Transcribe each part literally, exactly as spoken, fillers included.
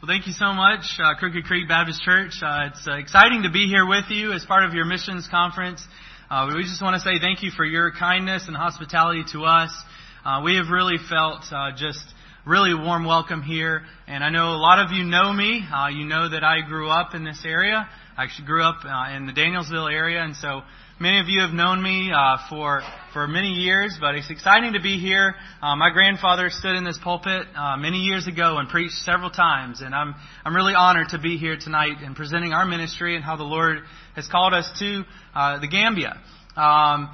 Well, thank you so much, uh, Crooked Creek Baptist Church. Uh, it's uh, exciting to be here with you as part of your missions conference. Uh, we just want to say thank you for your kindness and hospitality to us. Uh, we have really felt uh, just really warm welcome here. And I know a lot of you know me. Uh, you know that I grew up in this area. I actually grew up uh, in the Danielsville area, and so many of you have known me uh, for for many years, but it's exciting to be here. Uh, my grandfather stood in this pulpit uh, many years ago and preached several times, and I'm I'm really honored to be here tonight and presenting our ministry and how the Lord has called us to uh, the Gambia. Um,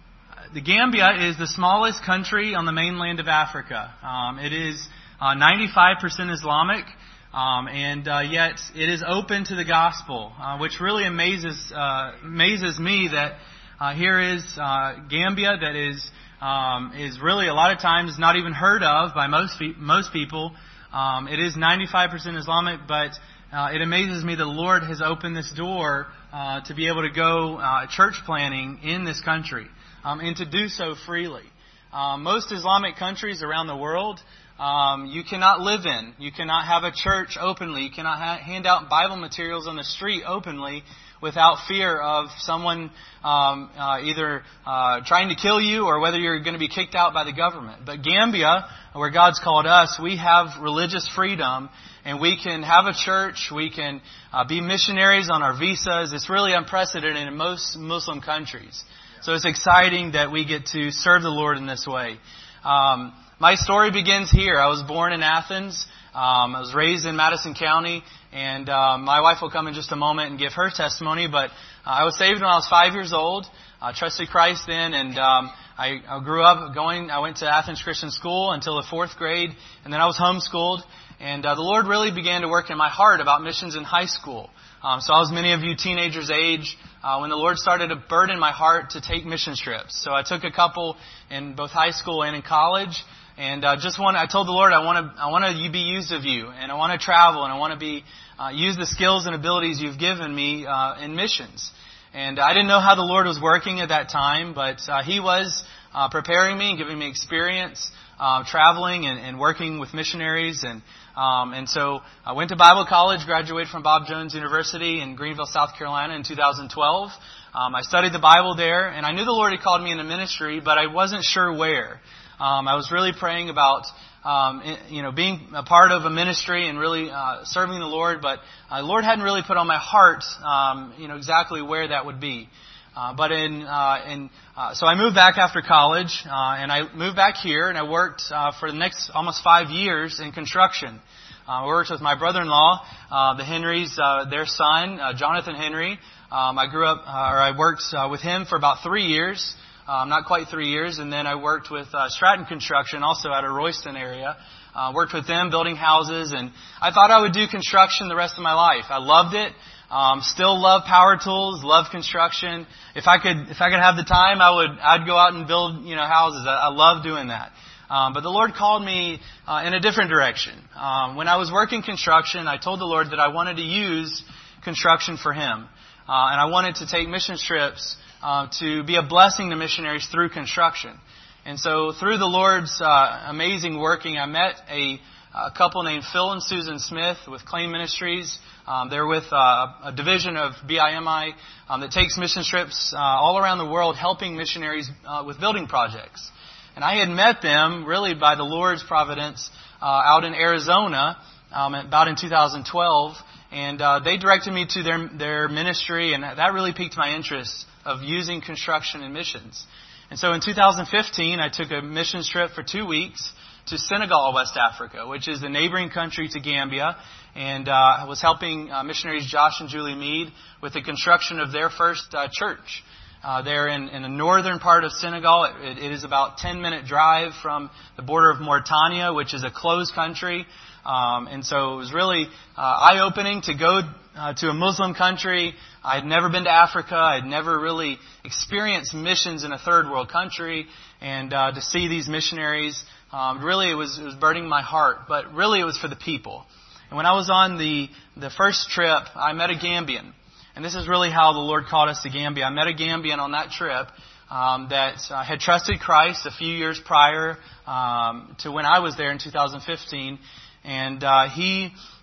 the Gambia is the smallest country on the mainland of Africa. Um, it is uh, ninety-five percent Islamic. Um, and uh, yet it is open to the gospel, uh, which really amazes uh, amazes me that uh, here is uh, Gambia that is um, is really a lot of times not even heard of by most pe- most people. Um, it is ninety-five percent Islamic, but uh, it amazes me that the Lord has opened this door uh, to be able to go uh, church planting in this country, um, and to do so freely. Um, most Islamic countries around the world, Um, you cannot live in. You cannot have a church openly. You cannot ha- hand out Bible materials on the street openly without fear of someone um, uh, either uh, trying to kill you or whether you're going to be kicked out by the government. But Gambia, where God's called us, we have religious freedom, and we can have a church. We can uh, be missionaries on our visas. It's really unprecedented in most Muslim countries. So it's exciting that we get to serve the Lord in this way. Um, My story begins here. I was born in Athens. Um, I was raised in Madison County, and uh, my wife will come in just a moment and give her testimony. But uh, I was saved when I was five years old. I trusted Christ then, and um, I, I grew up going. I went to Athens Christian School until the fourth grade, and then I was homeschooled. And uh, the Lord really began to work in my heart about missions in high school. Um, so I was many of you teenagers' age uh, when the Lord started to burden my heart to take mission trips. So I took a couple in both high school and in college. And uh, just want I told the Lord I want to I want to be used of you, and I want to travel, and I want to be uh, use the skills and abilities you've given me uh, in missions. And I didn't know how the Lord was working at that time, but uh, He was uh, preparing me and giving me experience uh, traveling and, and working with missionaries. And um, and so I went to Bible college, graduated from Bob Jones University in Greenville, South Carolina, in two thousand twelve. Um, I studied the Bible there, and I knew the Lord had called me into ministry, but I wasn't sure where. Um, I was really praying about, um, you know, being a part of a ministry and really uh, serving the Lord, but uh, the Lord hadn't really put on my heart, um, you know, exactly where that would be. Uh, but in, uh, in uh, so I moved back after college, uh, and I moved back here, and I worked uh, for the next almost five years in construction. Uh, I worked with my brother-in-law, uh, the Henrys, uh, their son, uh, Jonathan Henry. Um, I grew up, uh, or I worked uh, with him for about three years. Um, not quite three years, and then I worked with uh, Stratton Construction, also out of Royston area. Uh, worked with them building houses, and I thought I would do construction the rest of my life. I loved it. Um, still love power tools, love construction. If I could, if I could have the time, I would. I'd go out and build, you know, houses. I, I love doing that. Um, but the Lord called me uh, in a different direction. Um, when I was working construction, I told the Lord that I wanted to use construction for Him, uh, and I wanted to take mission trips. Uh, to be a blessing to missionaries through construction. And so through the Lord's uh, amazing working, I met a, a couple named Phil and Susan Smith with Claim Ministries. Um, they're with uh, a division of B I M I um, that takes mission trips uh, all around the world helping missionaries uh, with building projects. And I had met them really by the Lord's providence uh, out in Arizona um, about in two thousand twelve. And uh, they directed me to their, their ministry, and that really piqued my interest of using construction and missions. And so in two thousand fifteen, I took a missions trip for two weeks to Senegal, West Africa, which is the neighboring country to Gambia. And uh, I was helping uh, missionaries Josh and Julie Mead with the construction of their first uh, church. Uh, they're in, in the northern part of Senegal. It, it is about a ten-minute drive from the border of Mauritania, which is a closed country. Um, and so it was really uh, eye-opening to go uh, to a Muslim country. I had never been to Africa. I had never really experienced missions in a third world country. And uh, to see these missionaries, um, really it was, it was burdening my heart. But really it was for the people. And when I was on the, the first trip, I met a Gambian. And this is really how the Lord called us to Gambia. I met a Gambian on that trip um, that uh, had trusted Christ a few years prior um, to when I was there in two thousand fifteen. And uh, he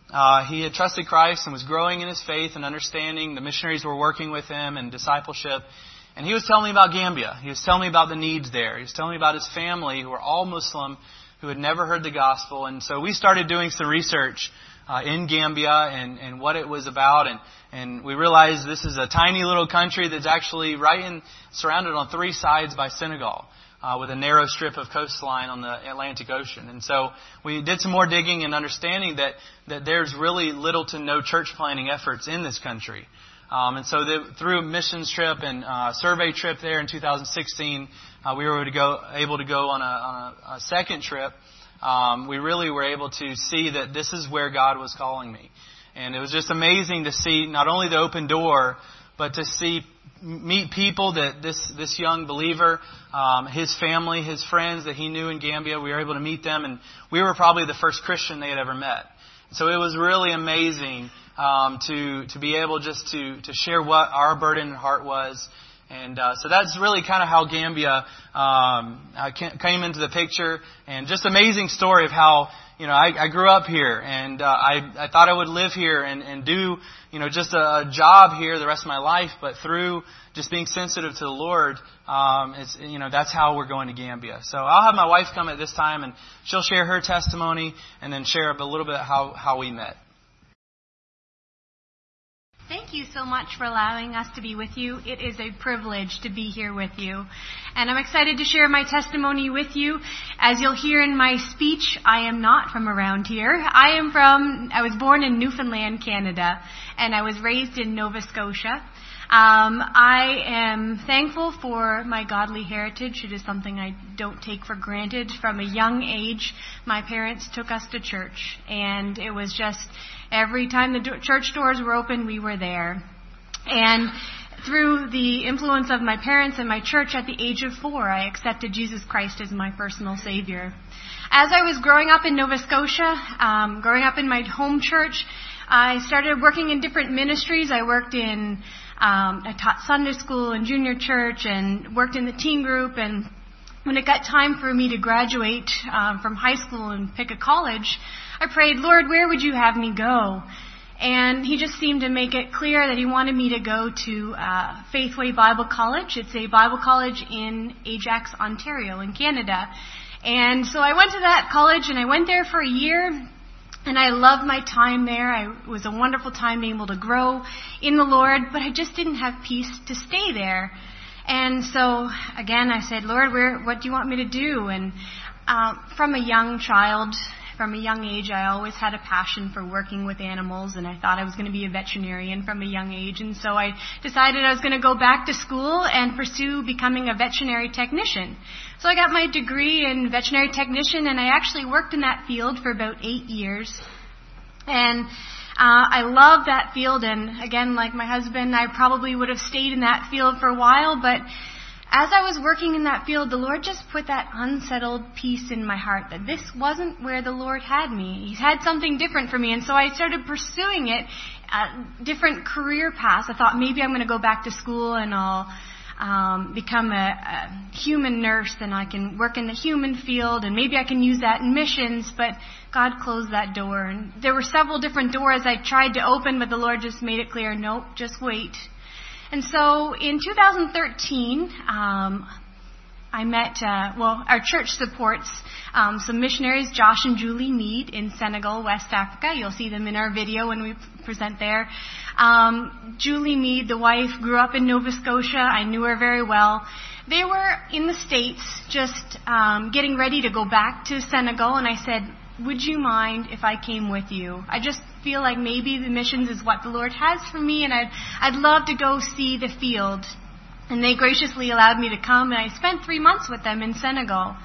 uh, he had trusted Christ and was growing in his faith and understanding. The missionaries were working with him in discipleship. And he was telling me about Gambia. He was telling me about the needs there. He was telling me about his family who were all Muslim, who had never heard the gospel. And so we started doing some research uh, in Gambia and, and what it was about. And, and we realized this is a tiny little country that's actually right in, surrounded on three sides by Senegal, uh, with a narrow strip of coastline on the Atlantic Ocean. And so we did some more digging and understanding that, that there's really little to no church planting efforts in this country. Um, and so the, through a missions trip and uh, survey trip there in two thousand sixteen, uh, we were able to go, able to go on a, on a, a second trip. Um, we really were able to see that this is where God was calling me. And it was just amazing to see not only the open door, but to see, meet people that this, this young believer, um, his family, his friends that he knew in Gambia, we were able to meet them. And we were probably the first Christian they had ever met. So it was really amazing Um, to to be able just to, to share what our burden and heart was. And uh, so that's really kind of how Gambia um, came into the picture. And just amazing story of how, you know, I, I grew up here. And uh, I, I thought I would live here and, and do, you know, just a, a job here the rest of my life. But through just being sensitive to the Lord, um, it's, you know, that's how we're going to Gambia. So I'll have my wife come at this time, and she'll share her testimony and then share a little bit how, how we met. Thank you so much for allowing us to be with you. It is a privilege to be here with you. And I'm excited to share my testimony with you. As you'll hear in my speech, I am not from around here. I am from, I was born in Newfoundland, Canada, and I was raised in Nova Scotia. Um, I am thankful for my godly heritage. It is something I don't take for granted. From a young age, my parents took us to church, and it was just every time the do- church doors were open, we were there. And through the influence of my parents and my church, at the age of four, I accepted Jesus Christ as my personal Savior. As I was growing up in Nova Scotia, um, growing up in my home church, I started working in different ministries. I worked in Um, I taught Sunday school and junior church and worked in the teen group. And when it got time for me to graduate um, from high school and pick a college, I prayed, Lord, where would you have me go? And he just seemed to make it clear that he wanted me to go to uh, Faithway Bible College. It's a Bible college in Ajax, Ontario, in Canada. And so I went to that college, and I went there for a year. And I loved my time there. I, it was a wonderful time being able to grow in the Lord, but I just didn't have peace to stay there. And so, again, I said, Lord, where, what do you want me to do? And uh, from a young child, from a young age, I always had a passion for working with animals, and I thought I was going to be a veterinarian from a young age. And so I decided I was going to go back to school and pursue becoming a veterinary technician. So I got my degree in veterinary technician, and I actually worked in that field for about eight years. And uh, I love that field, and again, like my husband, I probably would have stayed in that field for a while, but as I was working in that field, the Lord just put that unsettled peace in my heart that this wasn't where the Lord had me. He had something different for me, and so I started pursuing it, uh, different career paths. I thought maybe I'm going to go back to school and I'll um, become a, a human nurse, and I can work in the human field, and maybe I can use that in missions, but God closed that door. And there were several different doors I tried to open, but the Lord just made it clear, nope, just wait. And so in two thousand thirteen, um, I met, uh, well, our church supports um, some missionaries, Josh and Julie Mead in Senegal, West Africa. You'll see them in our video when we present there. Um, Julie Mead, the wife, grew up in Nova Scotia. I knew her very well. They were in the States just um, getting ready to go back to Senegal, and I said, would you mind if I came with you? I just feel like maybe the missions is what the Lord has for me, and I'd, I'd love to go see the field. And they graciously allowed me to come, and I spent three months with them in Senegal.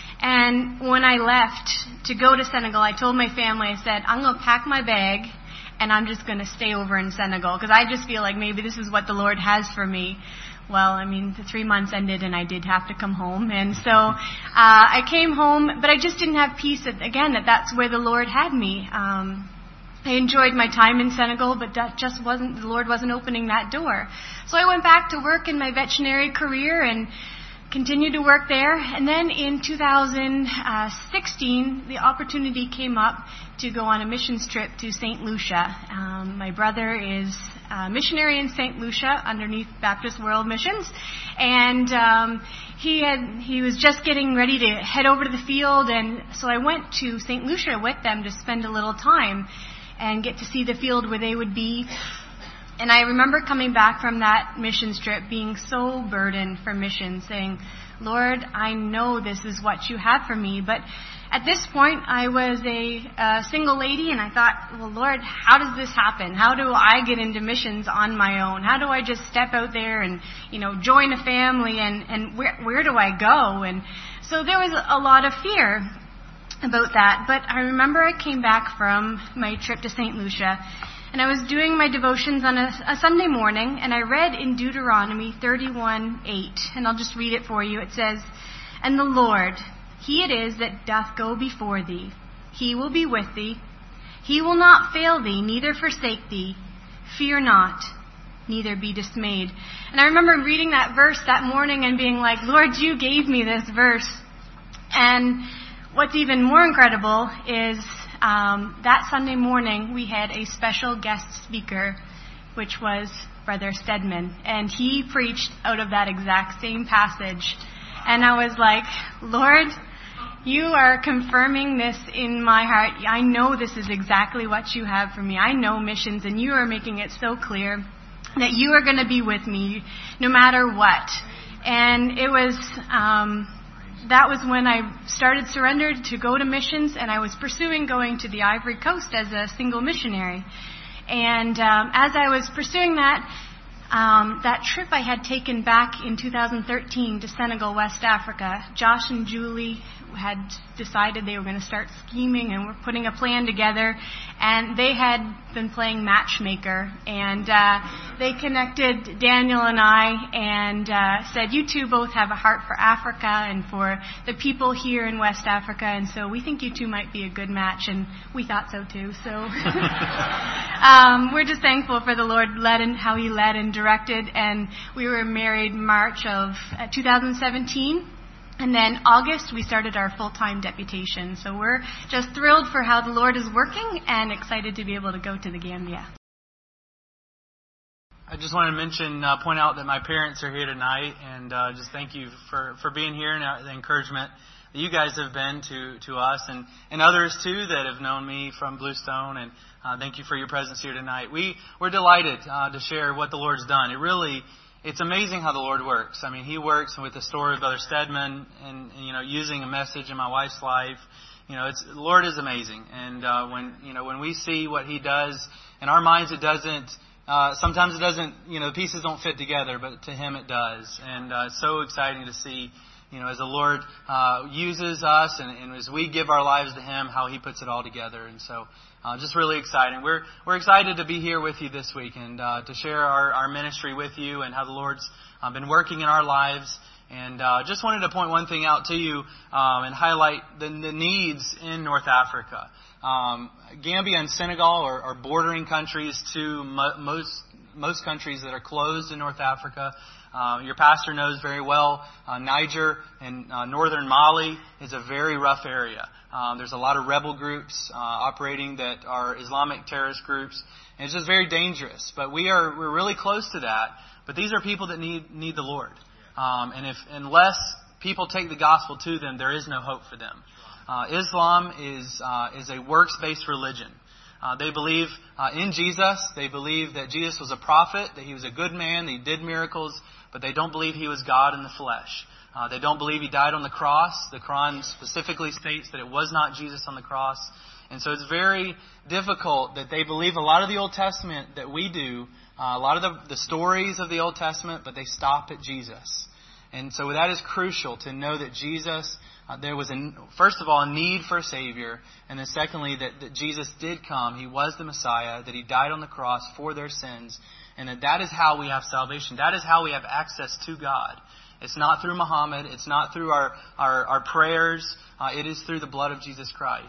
And when I left to go to Senegal, I told my family, I said, I'm going to pack my bag, and I'm just going to stay over in Senegal, because I just feel like maybe this is what the Lord has for me. Well, I mean, the three months ended, and I did have to come home. And so uh, I came home, but I just didn't have peace, that, again, that that's where the Lord had me. Um, I enjoyed my time in Senegal, but that just wasn't, the Lord wasn't opening that door. So I went back to work in my veterinary career, and continued to work there. And then in two thousand sixteen, the opportunity came up to go on a missions trip to Saint Lucia. Um, my brother is a missionary in Saint Lucia underneath Baptist World Missions. And um, he had he was just getting ready to head over to the field. And so I went to Saint Lucia with them to spend a little time and get to see the field where they would be. And I remember coming back from that missions trip being so burdened for missions, saying, Lord, I know this is what you have for me. But at this point, I was a, a single lady, and I thought, well, Lord, how does this happen? How do I get into missions on my own? How do I just step out there and, you know, join a family, and, and where, where do I go? And so there was a lot of fear about that. But I remember I came back from my trip to Saint Lucia, and I was doing my devotions on a, a Sunday morning, and I read in Deuteronomy thirty-one eight, and I'll just read it for you. It says, And the Lord, He it is that doth go before thee. He will be with thee. He will not fail thee, neither forsake thee. Fear not, neither be dismayed. And I remember reading that verse that morning and being like, Lord, you gave me this verse. And what's even more incredible is Um, that Sunday morning, we had a special guest speaker, which was Brother Stedman, and he preached out of that exact same passage. And I was like, Lord, you are confirming this in my heart. I know this is exactly what you have for me. I know missions, and you are making it so clear that you are going to be with me no matter what. And it was... Um, That was when I started surrendered to go to missions, and I was pursuing going to the Ivory Coast as a single missionary. And um, as I was pursuing that, um, that trip I had taken back in two thousand thirteen to Senegal, West Africa, Josh and Julie had decided they were going to start scheming and were putting a plan together. And they had been playing matchmaker. And uh, they connected Daniel and I and uh, said, you two both have a heart for Africa and for the people here in West Africa. And so we think you two might be a good match. And we thought so too. So um, we're just thankful for the Lord led and how He led and directed. And we were married March of uh, two thousand seventeen. And then August, we started our full-time deputation. So we're just thrilled for how the Lord is working and excited to be able to go to the Gambia. I just want to mention, uh, point out that my parents are here tonight, and uh, just thank you for, for being here and uh, the encouragement that you guys have been to, to us and, and others, too, that have known me from Bluestone. And uh, thank you for your presence here tonight. We, we're delighted uh, to share what the Lord's done. It really... It's amazing how the Lord works. I mean, He works with the story of Brother Stedman and, and, you know, using a message in my wife's life. You know, it's, the Lord is amazing. And uh, when, you know, when we see what He does, in our minds it doesn't, uh, sometimes it doesn't, you know, the pieces don't fit together, but to Him it does. And uh, it's so exciting to see, you know, as the Lord uh, uses us and, and as we give our lives to Him, how He puts it all together. And so Uh, just really exciting. We're we're excited to be here with you this week and uh, to share our, our ministry with you and how the Lord's uh, been working in our lives. And uh, just wanted to point one thing out to you um, and highlight the, the needs in North Africa. Um, Gambia and Senegal are, are bordering countries to mo- most most countries that are closed in North Africa. Uh, your pastor knows very well uh, Niger and uh, northern Mali is a very rough area. Um, there's a lot of rebel groups uh, operating that are Islamic terrorist groups, and it's just very dangerous. But we are we're really close to that. But these are people that need need the Lord, um, and if unless people take the gospel to them, there is no hope for them. Uh, Islam is uh, is a works-based religion. Uh, they believe uh, in Jesus. They believe that Jesus was a prophet, that He was a good man, that He did miracles, but they don't believe He was God in the flesh. Uh, they don't believe He died on the cross. The Quran specifically states that it was not Jesus on the cross. And so it's very difficult that they believe a lot of the Old Testament that we do, uh, a lot of the, the stories of the Old Testament, but they stop at Jesus. And so that is crucial to know that Jesus, uh, there was, a, first of all, a need for a Savior. And then secondly, that, that Jesus did come. He was the Messiah, that He died on the cross for their sins. And that that is how we have salvation. That is how we have access to God. It's not through Muhammad. It's not through our, our, our prayers. Uh, it is through the blood of Jesus Christ.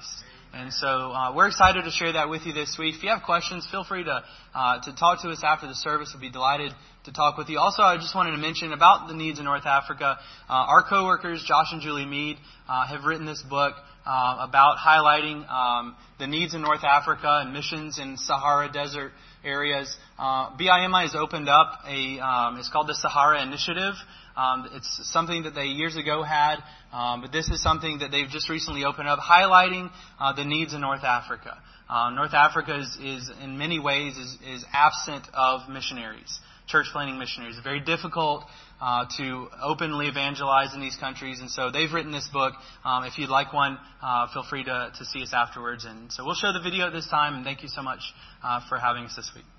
And so uh, we're excited to share that with you this week. If you have questions, feel free to uh, to talk to us after the service. We'll be delighted to talk with you. Also, I just wanted to mention about the needs in North Africa. Uh, our coworkers, Josh and Julie Mead, uh, have written this book uh, about highlighting um, the needs in North Africa and missions in Sahara Desert areas. Uh, B I M I has opened up a, um, it's called the Sahara Initiative. Um, it's something that they years ago had, um, but this is something that they've just recently opened up, highlighting uh, the needs in North Africa. Uh, North Africa is, is in many ways, is, is absent of missionaries, church planting missionaries. It's very difficult uh, to openly evangelize in these countries, and so they've written this book. Um, if you'd like one, uh, feel free to, to see us afterwards. And so we'll show the video at this time, and thank you so much uh, for having us this week.